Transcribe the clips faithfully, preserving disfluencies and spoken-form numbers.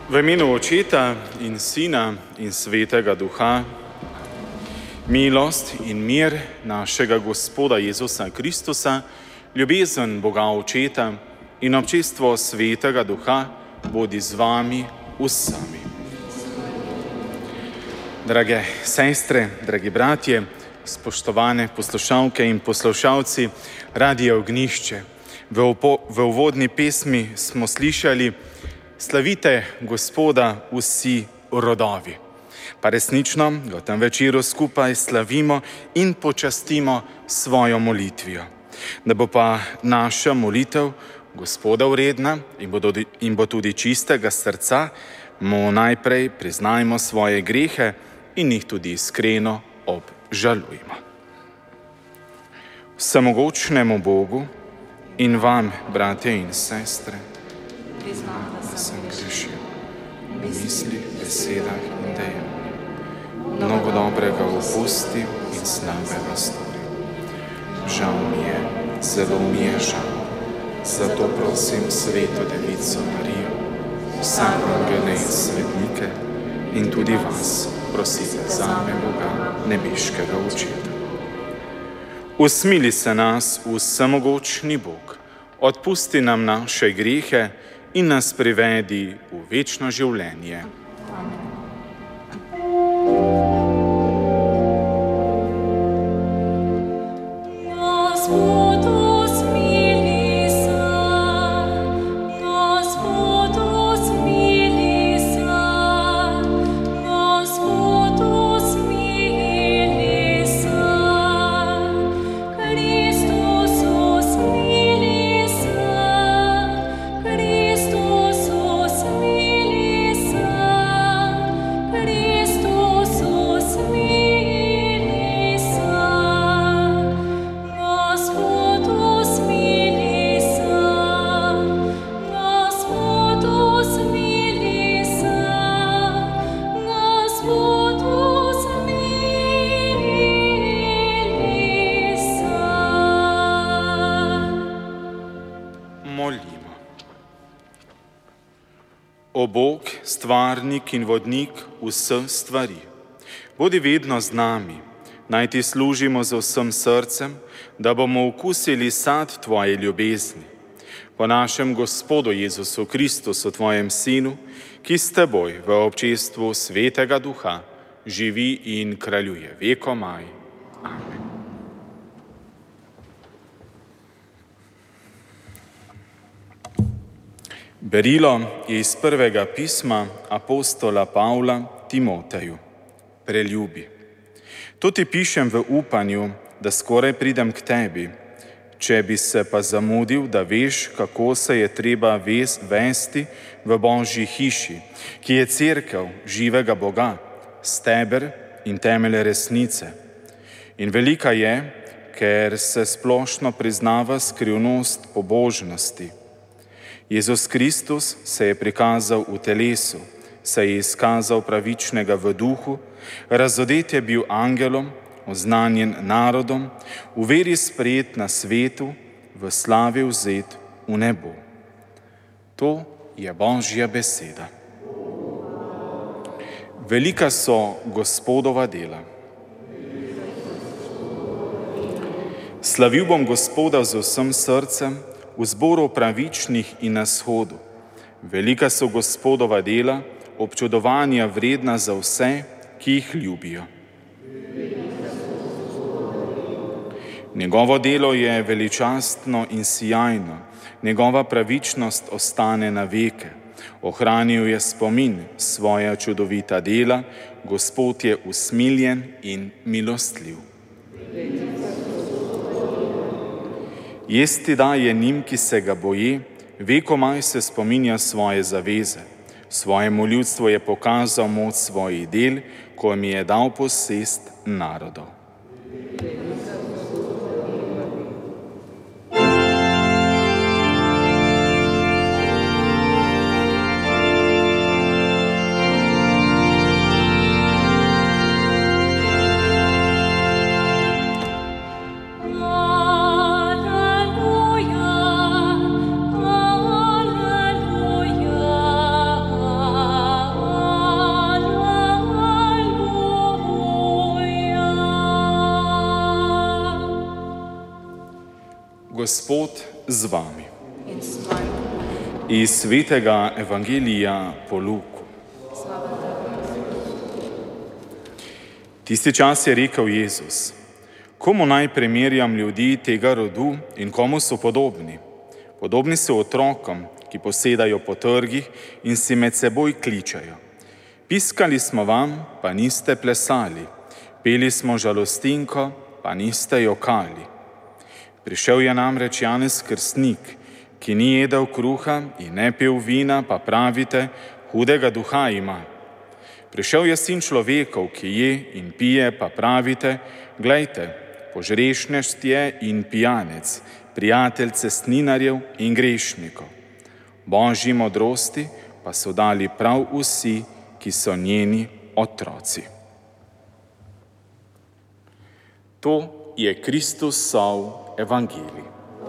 V imenu Očeta in Sina in Svetega Duha, milost in mir našega Gospoda Jezusa Kristusa, ljubezen Boga Očeta in občestvo Svetega Duha bodi z vami vsemi. Drage sestre, dragi bratje, spoštovane poslušalke in poslušalci Radia Ognjišče, v, opo, v uvodni pesmi smo slišali: slavite Gospoda vsi rodovi. Pa resnično v tem večeru skupaj slavimo in počastimo svojo molitvijo. Da bo pa naša molitev Gospoda vredna in bo, tudi, in bo tudi čistega srca, mu najprej priznajmo svoje grehe in jih tudi iskreno obžalujmo. Vsemogočnemu Bogu in vam, bratje in sestre, priznam, da sem grešil v mislih, besedah in dejanjih. Mnogo dobrega opustil in slabega storil. Žal mi je, zelo mi je žal. Zato prosim Sveto Devico Marijo, vse angele in svetnike in tudi vas, prosite zame Boga, nebeškega Očeta. Usmili se nas vsemogočni Bog, odpusti nam naše grehe in nas privedi v večno življenje. O Bog, stvarnik in vodnik vseh stvari, bodi vedno z nami, naj ti služimo z vsem srcem, da bomo okusili sad tvoje ljubezni. Po našem Gospodu Jezusu Kristusu, tvojem Sinu, ki s teboj v občestvu Svetega Duha živi in kraljuje vekomaj. Amen. Berilo je iz prvega pisma apostola Pavla Timoteju. Preljubi. To ti pišem v upanju, da skoraj pridem k tebi. Če bi se pa zamudil, da veš, kako se je treba vesti v Božji hiši, ki je cerkev živega Boga, steber in temelj resnice. In velika je, ker se splošno priznava skrivnost pobožnosti. Jezus Kristus se je prikazal v telesu, se je izkazal pravičnega v duhu, razodet je bil angelom, oznanjen narodom, v veri sprejet na svetu, v slavi vzet v nebo. To je Božja beseda. Velika so Gospodova dela. Slavil bom Gospoda z vsem srcem, v zboru pravičnih in na shodu. Velika so Gospodova dela, občudovanja vredna za vse, ki jih ljubijo. Njegovo delo je veličastno in sijajno, njegova pravičnost ostane na veke. Ohranil je spomin svoja čudovita dela, Gospod je usmiljen in milostljiv. Jesti daje njim, ki se ga boji, vekomaj se spominja svoje zaveze. Svojemu ljudstvu je pokazal moč svojih del, ko mi je dal posest narodov. Alleluia, alleluia. Gospod z vami. In s tvojim duhom. Iz svetega evangelija po Luku. Slava tebi. Tisti čas je rekel Jezus: komu naj primerjam ljudi tega rodu in komu so podobni? Podobni so otrokom, ki posedajo po trgih in si med seboj kličajo: piskali smo vam, pa niste plesali, peli smo žalostinko, pa niste jokali. Prišel je namreč Janez Krstnik, ki ni jedel kruha in ne pil vina, pa pravite, hudega duha ima. Prišel je Sin človekov, ki je in pije, pa pravite, glejte, požrešnešt je in pijanec, prijatelj cestninarjev in grešnikov. Božji modrosti pa so dali prav vsi, ki so njeni otroci. To je Kristusov evangelij.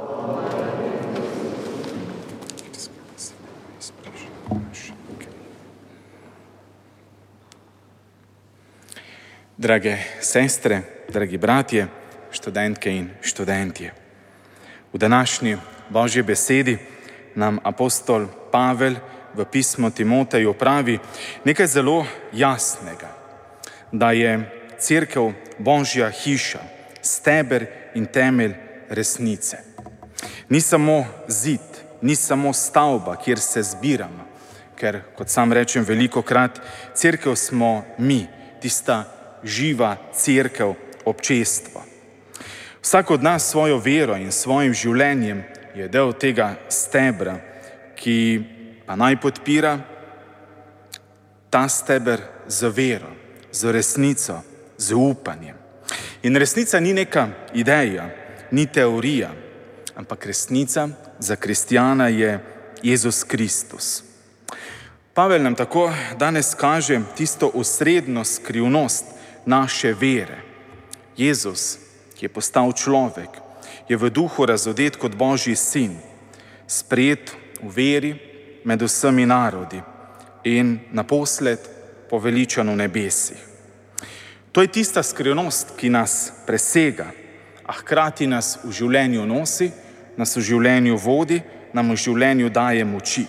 Drage sestre, dragi bratje, študentke in študentje. V današnji Božji besedi nam apostol Pavel v pismu Timoteju pravi nekaj zelo jasnega, da je cerkev Božja hiša, steber in temelj resnice. Ni samo zid, ni samo stavba, kjer se zbiramo, ker, kot sam rečem velikokrat, cerkev smo mi, tista živa cerkev, občestvo. Vsak od nas svojo vero in svojim življenjem je del tega stebra, ki pa naj podpira ta steber z vero, z resnico, z upanjem. In resnica ni neka ideja, ni teorija, ampak resnica za kristjana je Jezus Kristus. Pavel nam tako danes kaže tisto osrednjo skrivnost naše vere. Jezus, ki je postal človek, je v duhu razodet kot Božji sin, sprejet v veri med vsemi narodi in naposled poveličan v nebesih. To je tista skrivnost, ki nas presega, a hkrati nas v življenju nosi, nas v življenju vodi, nam v življenju daje moči.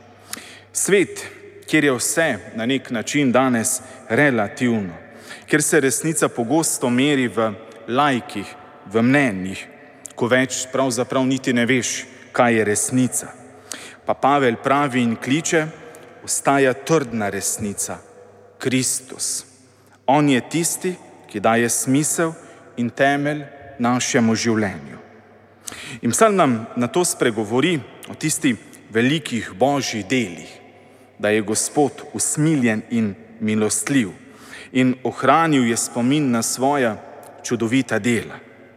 Svet, kjer je vse na nek način danes relativno, kjer se resnica pogosto meri v laikih, v mnenjih, ko več pravzaprav niti ne veš, kaj je resnica. Pa Pavel pravi in kliče, ostaja trdna resnica, Kristus. On je tisti, ki daje smisel in temelj našemu življenju. In psalm nam na to spregovori o tistih velikih Božjih delih, da je Gospod usmiljen in milostljiv in ohranil je spomin na svoja čudovita dela.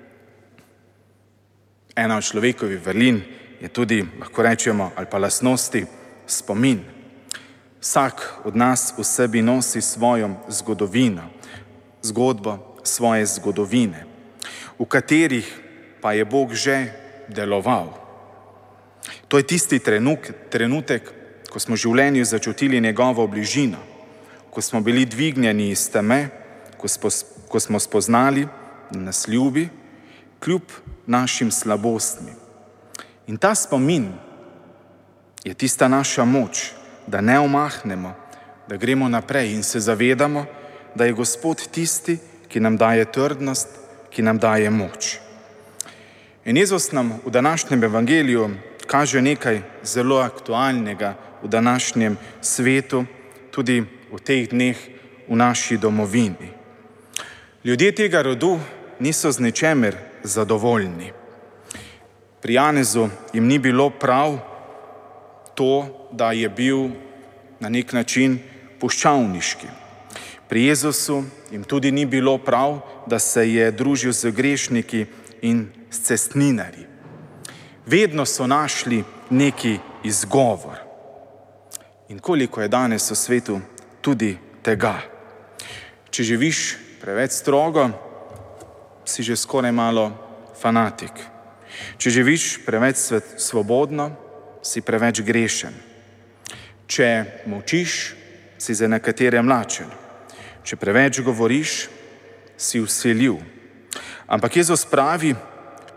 Ena od človekovih vrlin je tudi, lahko rečemo, ali pa lastnosti, spomin. Vsak od nas v sebi nosi svojo zgodovino, zgodbo svoje zgodovine, v katerih pa je Bog že deloval. To je tisti trenutek, ko smo v življenju začutili njegovo bližino, ko smo bili dvignjeni iz teme, ko, spo, ko smo spoznali, da nas ljubi, kljub našim slabostmi. In ta spomin je tista naša moč, da ne omahnemo, da gremo naprej in se zavedamo, da je Gospod tisti, ki nam daje trdnost, ki nam daje moč. In Jezus nam v današnjem evangeliju kaže nekaj zelo aktualnega v današnjem svetu, tudi v teh dneh v naši domovini. Ljudje tega rodu niso z ničemer zadovoljni. Pri Janezu jim ni bilo prav to, da je bil na nek način puščavniški. Pri Jezusu jim tudi ni bilo prav, da se je družil z grešniki in s cestninarji. Vedno so našli neki izgovor. In koliko je danes v svetu tudi tega. Če živiš preveč strogo, si že skoraj malo fanatik. Če živiš preveč svobodno, si preveč grešen. Če molčiš, si za nekatere mlačen. Če preveč govoriš, si vsiljiv. Ampak Jezus pravi,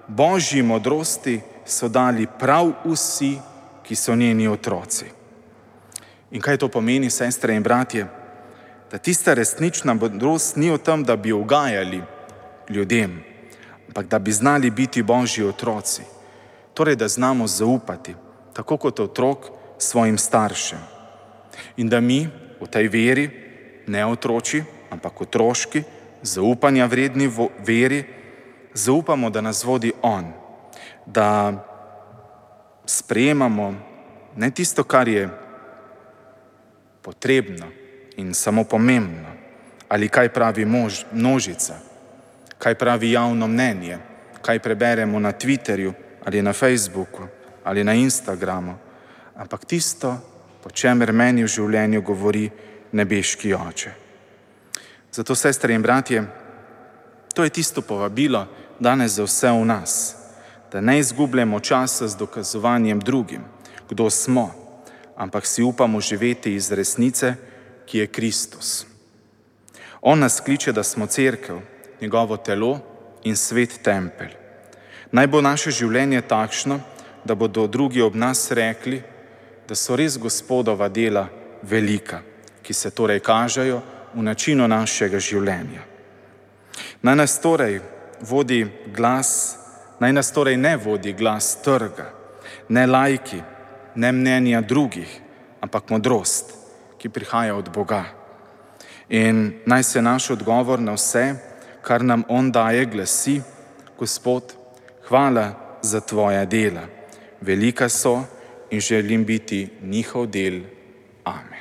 Božji modrosti so dali prav vsi, ki so njeni otroci. In kaj to pomeni, sestre in bratje? Da tista resnična modrost ni v tem, da bi ugajali ljudem, ampak da bi znali biti Božji otroci. Torej, da znamo zaupati, tako kot otrok, svojim staršem. In da mi v tej veri, ne otroči, ampak otroški, zaupanja vredni veri, zaupamo, da nas vodi On, da sprejemamo ne tisto, kar je potrebno in samo pomembno, ali kaj pravi mož, množica, kaj pravi javno mnenje, kaj preberemo na Twitterju ali na Facebooku ali na Instagramu, ampak tisto, po čemer meni v življenju govori nebeški Oče. Zato, sestre in bratje, to je tisto povabilo danes za vse v nas, da ne izgubljamo časa z dokazovanjem drugim, kdo smo, ampak si upamo živeti iz resnice, ki je Kristus. On nas kliče, da smo cerkev, njegovo telo in svet tempelj. Naj bo naše življenje takšno, da bodo drugi ob nas rekli, da so res Gospodova dela velika, ki se torej kažejo v načinu našega življenja. Naj nas torej vodi glas, naj nas torej ne vodi glas trga, ne lajki, ne mnenja drugih, ampak modrost, ki prihaja od Boga. In naj se naš odgovor na vse, kar nam On daje, glasi: Gospod, hvala za tvoja dela. Velika so in želim biti njihov del. Amen.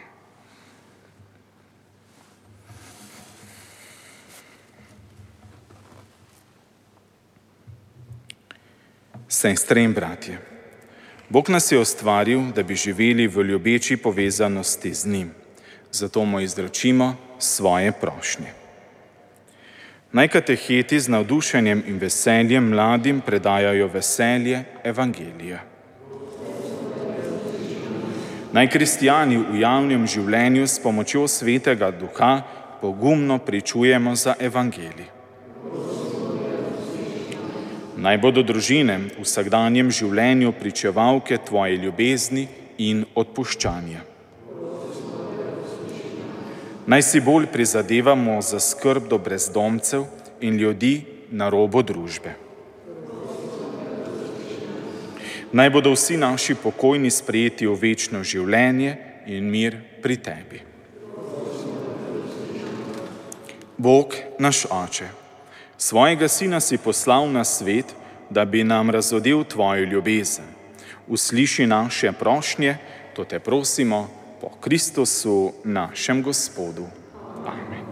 Sestre in bratje, Bog nas je ustvaril, da bi živeli v ljubeči povezanosti z njim. Zato mu izročimo svoje prošnje. Naj kateheti z navdušenjem in veseljem mladim predajajo veselje evangelija. Naj kristijani v javnem življenju s pomočjo Svetega Duha pogumno pričujemo za evangelij. Naj bodo družine v vsakdanjem življenju pričevalke tvoje ljubezni in odpuščanja. Naj si bolj prizadevamo za skrb do brezdomcev in ljudi na robu družbe. Naj bodo vsi naši pokojni sprejeti v večno življenje in mir pri tebi. Bog, naš Oče, svojega Sina si poslal na svet, da bi nam razodel tvojo ljubezen. Usliši naše prošnje, to te prosimo, po Kristusu, našem Gospodu. Amen.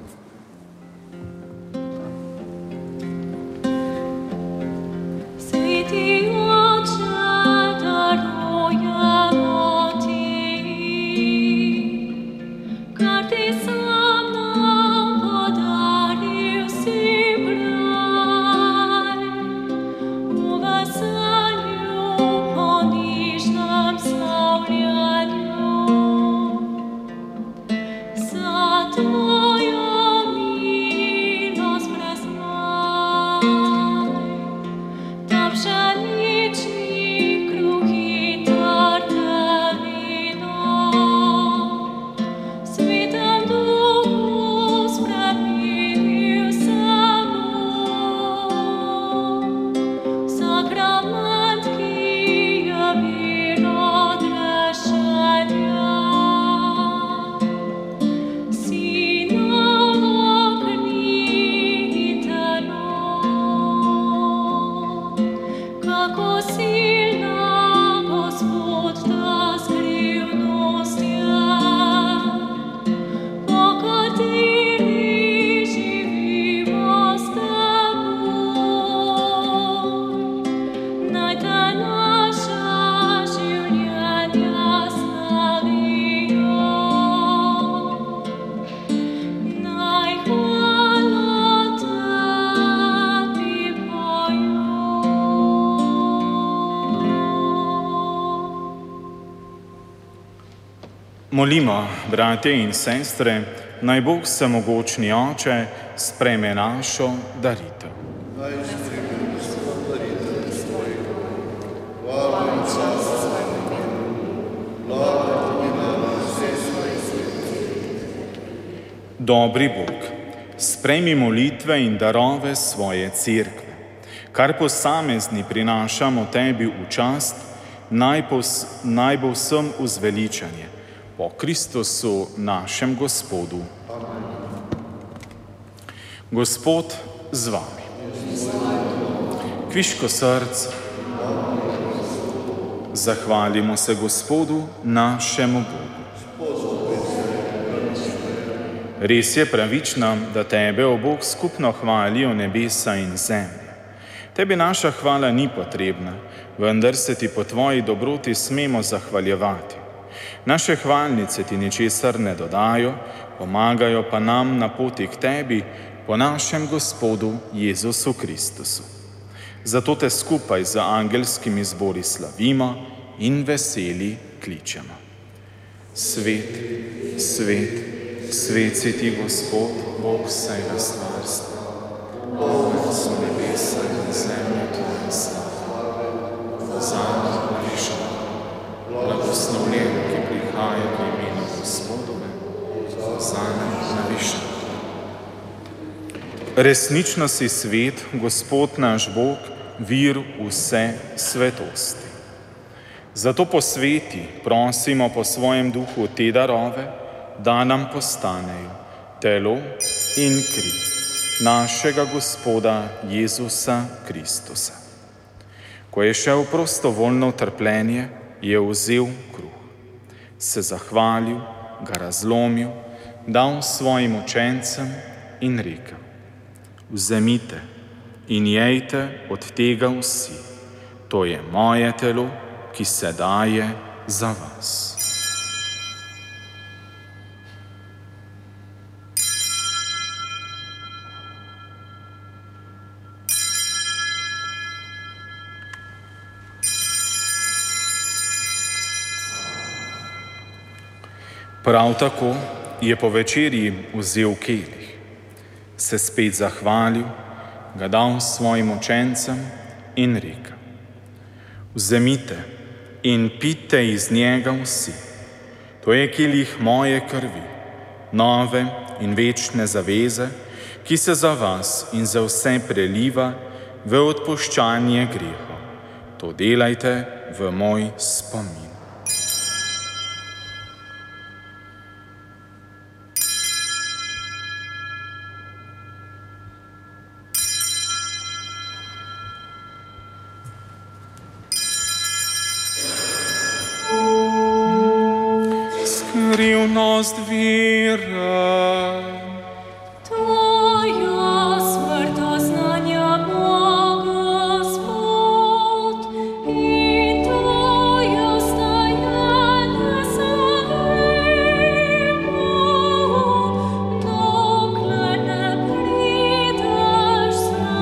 Sveti Oče, darujemo ti, kar ti sam nam podaril si braj. V veselju po nižnem slavljanju, za tvojo milost brez maj. Ta pšenični kruh in trte vino, Svetem Duhu spremenil se bo. Sakrament, ki je vir odrešenja, Sinovo kri in telo. Kako silna, Gospod, ta skrivnost je, po kateri živimo s teboj. Naj te naša življenja slavijo, naj hvalo tebi pojo. Molimo, bratje in sestre, naj Bog vsemogočni Oče sprejme našo daritev. Naj sprejme Gospod daritev. Dobri Bog, sprejmi molitve in darove svoje cerkve, kar posamezni prinašamo tebi v čast, naj, pos, naj bo vsem uzveličanje. Po Kristusu našem Gospodu. Amen. Gospod z vami. Kviško srce. Zahvalimo se Gospodu našemu Bogu. Res je pravično, da tebe, o Bog, skupno hvalijo nebesa in zemlja. Tebi naša hvala ni potrebna, vendar se ti po tvoji dobroti smemo zahvaljevati. Naše hvalnice ti ničesar ne dodajo, pomagajo pa nam na poti k tebi po našem Gospodu Jezusu Kristusu. Zato te skupaj z angelskimi zbori slavimo in veseli kličemo. Svet, svet, svet si ti, Gospod, Bog vsega stvarstva. Polna so nebesa in zemlja tvoja slava. Hozana na višini, blagoslovljen, ki prihaja v imenu Gospodove. Hozana na višini. Resnično si svet, Gospod naš Bog, vir vse svetosti. Zato posveti, prosimo po svojem duhu te darove, da nam postanejo telo in kri našega Gospoda Jezusa Kristusa. Ko je šel prostovoljno v trpljenje, je vzel kruh, se zahvalil, ga razlomil, dal svojim učencem in rekel: Vzemite in jejte od tega vsi, to je moje telo, ki se daje za vas. Prav tako je po večerji vzel kelih, se spet zahvalil, ga dal svojim učencem in rekel: Vzemite in pijte iz njega vsi, to je kelih moje krvi, nove in večne zaveze, ki se za vas in za vse preliva v odpuščanje grehov. To delajte v moj spomin. Skrivnost vira. Tvoja smrt oznanja bo, Gospod, in tvoje vstajanje slavimo, dokler ne prideš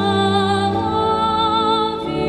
slavi.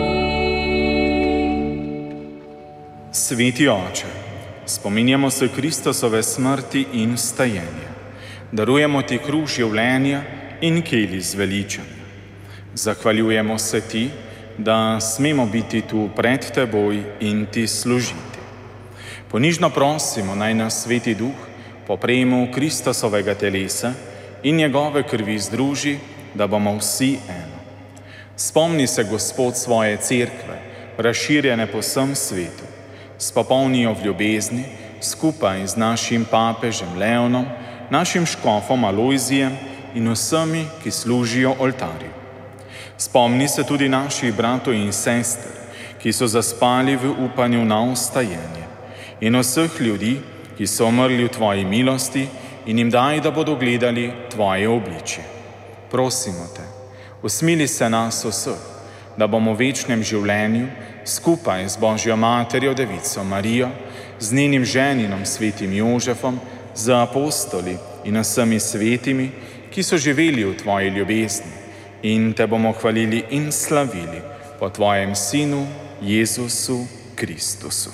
Sveti Oče, spominjamo se Kristusove smrti in vstajenja. Darujemo ti kruh življenja in kelih zveličanja. Zahvaljujemo se ti, da smemo biti tu pred teboj in ti služiti. Ponižno prosimo, naj nas Sveti Duh po prejemu Kristusovega telesa in njegove krvi združi, da bomo vsi eno. Spomni se, Gospod, svoje cerkve, razširjene po vsem svetu. Spopolnijo v ljubezni skupaj z našim papežem Leonom, našim škofom Alojzijem in vsemi, ki služijo oltarju. Spomni se tudi naših bratov in sester, ki so zaspali v upanju na vstajenje, in vseh ljudi, ki so umrli v tvoji milosti, in jim daj, da bodo gledali tvoje obličje. Prosimo te, usmili se nas vseh, da bomo v večnem življenju skupaj z Božjo materjo Devico Marijo, z njenim ženinom svetim Jožefom, z apostoli in vsemi svetimi, ki so živeli v tvoji ljubezni, in te bomo hvalili in slavili po tvojem Sinu Jezusu Kristusu.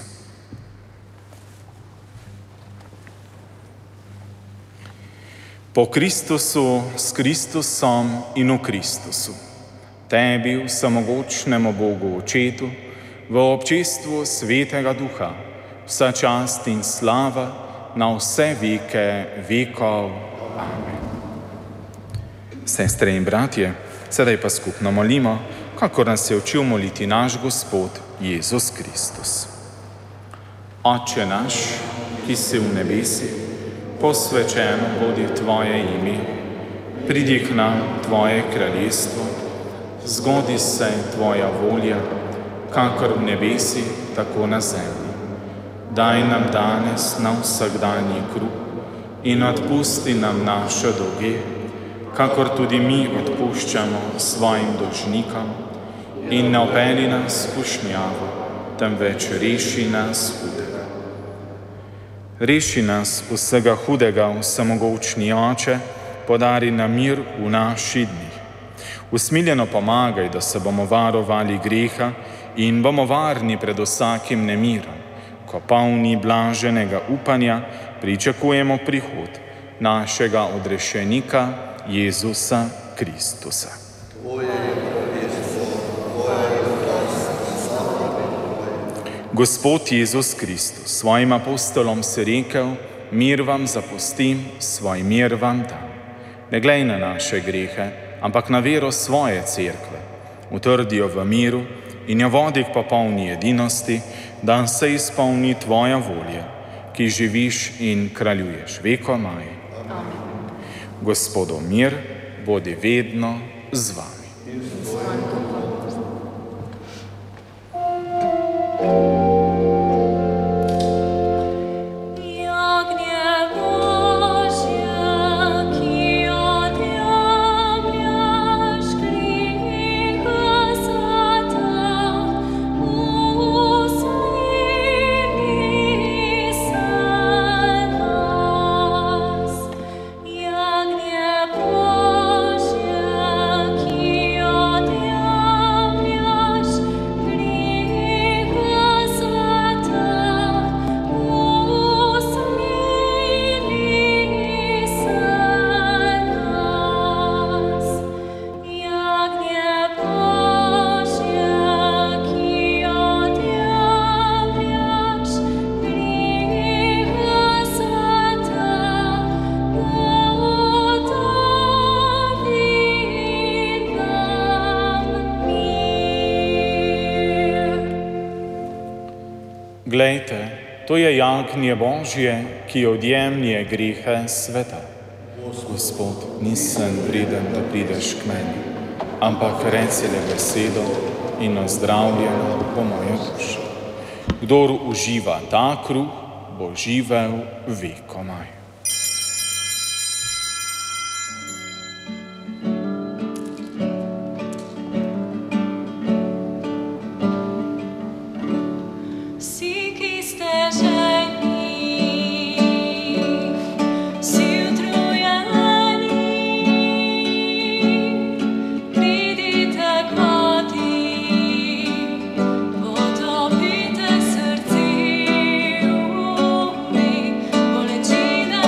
Po Kristusu, s Kristusom in v Kristusu, tebi, vsemogočnemu Bogu Očetu, v občestvu Svetega Duha, vsa čast in slava na vse veke vekov. Amen. Sestre in bratje, sedaj pa skupno molimo, kakor nas je učil moliti naš Gospod Jezus Kristus. Oče naš, ki si v nebesi, posvečeno bodi Tvoje ime, pridi k nam Tvoje kraljestvo, zgodi se Tvoja volja, kakor v nebesi, tako na zemlji. Daj nam danes na vsakdanji kruh in odpusti nam naše dolge, kakor tudi mi odpuščamo svojim dolžnikom, in ne vpelji nas v skušnjavo, temveč reši nas hudega. Reši nas vsega hudega, vsemogočni Oče, podari nam mir v naših dneh. Usmiljeno pomagaj, da se bomo varovali greha in bomo varni pred vsakim nemirom, ko polni blaženega upanja pričakujemo prihod našega odrešenika Jezusa Kristusa. Gospod Jezus Kristus, svojim apostolom si rekel, mir vam zapustim, svoj mir vam dam. Ne glej na naše grehe, ampak na vero svoje cerkve. Utrdi jo v miru in jo vodi k popolni edinosti, da se izpolni Tvoja volja, ki živiš in kraljuješ vekomaj. Gospodov mir bodi vedno z vami. Glejte, to je jagnje Božje, ki odjemlje grehe sveta. Gospod, nisem vreden, da prideš k meni, ampak reci le besedo in ozdravljena bo moja duša. Kdor uživa ta kruh, bo živel vekomaj. Bolečine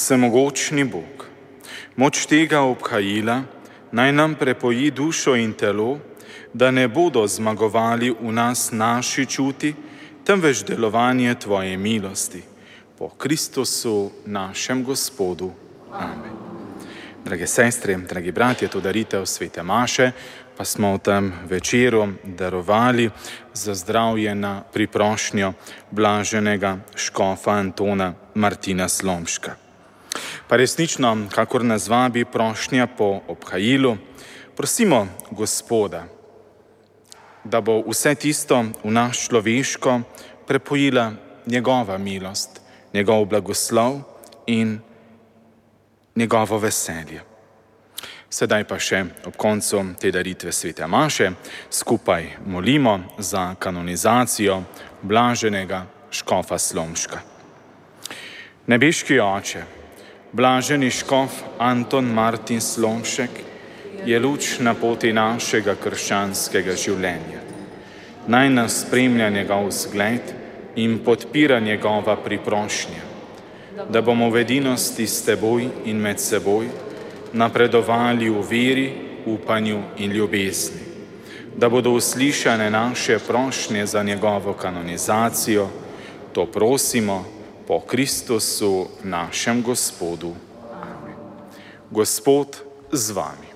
Vsemogočni Bog, moč tega obhajila naj nam prepoji dušo in telo, da ne bodo zmagovali v nas naši čuti, temveč delovanje Tvoje milosti. Po Kristusu, našem Gospodu. Amen. Drage sestre, dragi bratje, to daritev svete maše, pa smo v tem večeru darovali za zdravje na priprošnjo blaženega škofa Antona Martina Slomška. Pa resnično, kakor nas vabi prošnja po obhajilu, prosimo Gospoda, da bo vse tisto v nas človeško prepojila njegova milost, njegov blagoslov in njegovo veselje. Sedaj pa še ob koncu te daritve svete maše skupaj molimo za kanonizacijo blaženega škofa Slomška. Nebeški Oče, blaženi škof Anton Martin Slomšek je luč na poti našega krščanskega življenja. Naj nas spremlja njegov zgled in podpira njegova priprošnja, da bomo v edinosti s Teboj in med seboj napredovali v veri, upanju in ljubezni, da bodo uslišane naše prošnje za njegovo kanonizacijo, to prosimo po Kristusu, našem Gospodu. Amen. Gospod z vami.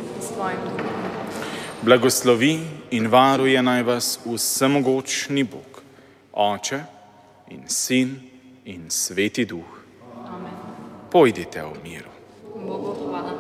Blagoslovi in varuje naj vas vsemogočni Bog, Oče in Sin in Sveti Duh. Amen. Pojdite v miru. Bogu hvala.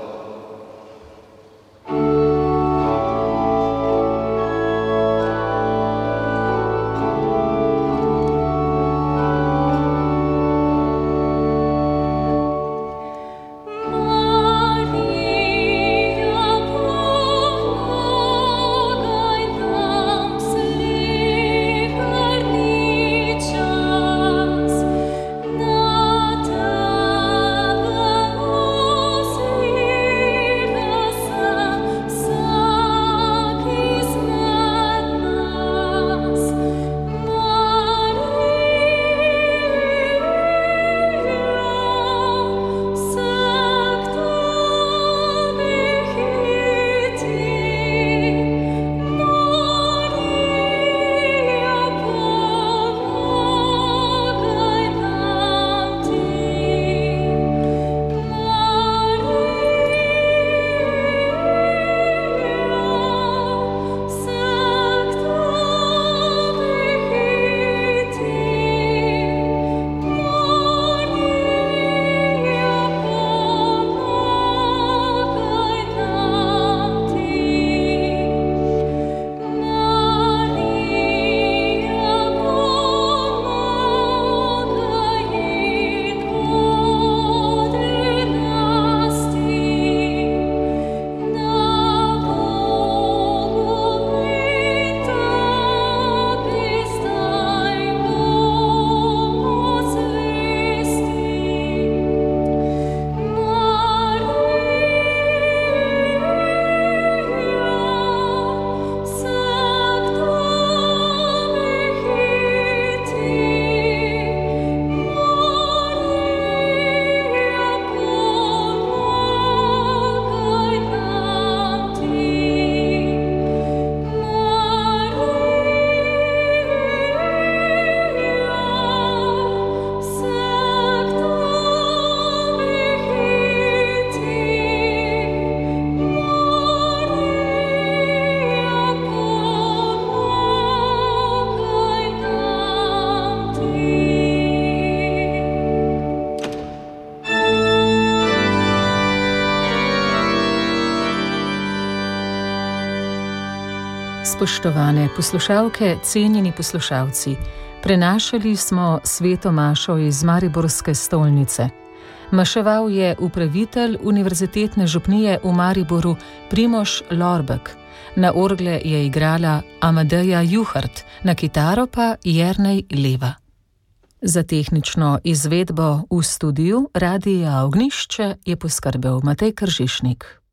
Spoštovane poslušalke, cenjeni poslušalci, prenašali smo sveto mašo iz Mariborske stolnice. Maševal je upravitelj Univerzitetne župnije v Mariboru Primož Lorbek. Na orgle je igrala Amadeja Juhart, na kitaro pa Jernej Leva. Za tehnično izvedbo v studiu Radia Ognjišče je poskrbel Matej Kržišnik.